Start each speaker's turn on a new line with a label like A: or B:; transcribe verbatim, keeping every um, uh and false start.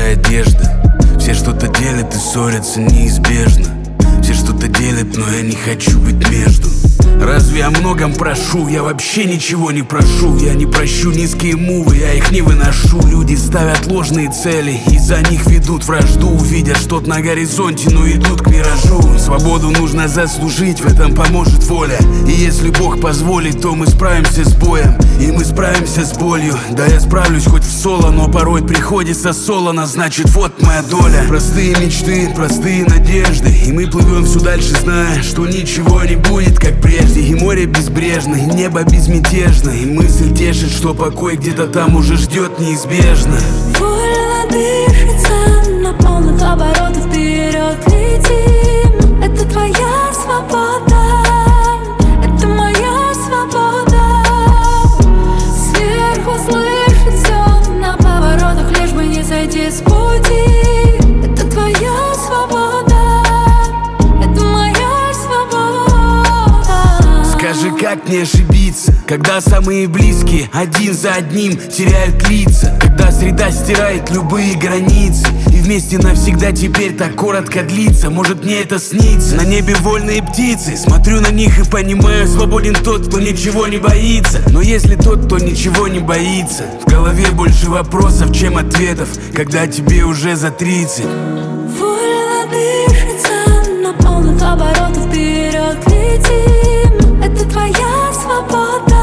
A: чужая одежда. Все что-то делят и ссорятся неизбежно. Все что-то делят, но я не хочу быть между. Разве о многом прошу? Я вообще ничего не прошу. Я не прощу низкие мувы, я их не выношу. Люди ставят ложные цели и за них ведут вражду. Увидят что-то на горизонте, но идут к миражу. Свободу нужно заслужить, в этом поможет воля. И если Бог позволит, то мы справимся с боем. И мы справимся с болью. Да я справлюсь хоть в соло, но порой приходится солоно. Значит, вот моя доля. Простые мечты, простые надежды. И мы плывем все дальше, зная, что ничего не будет как прежде. И море безбрежно, и небо безмятежно. И мысль тешит, что покой где-то там уже ждет неизбежно.
B: Вольно дышится, на полных оборотах вперед летим. Это твоя свобода, это моя свобода. Сверху слышит все на поворотах, лишь бы не сойти с пути. Это твоя свобода.
A: Скажи, как не ошибиться, когда самые близкие один за одним теряют лица, когда среда стирает любые границы, и вместе навсегда теперь так коротко длится. Может, мне это снится? На небе вольные птицы, смотрю на них и понимаю, свободен тот, кто ничего не боится. Но если тот, кто ничего не боится, в голове больше вопросов, чем ответов, когда тебе уже за тридцать.
B: Вольно дышится, на полных оборотах вперед летим. Это твоя свобода.